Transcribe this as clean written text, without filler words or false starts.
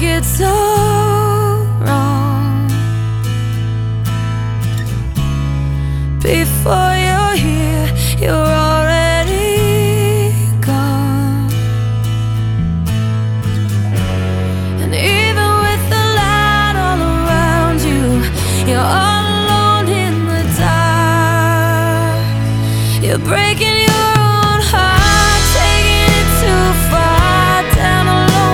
it so wrong. Before you're here, you're already gone. And even with the light all around you, you're all alone in the dark. You're breaking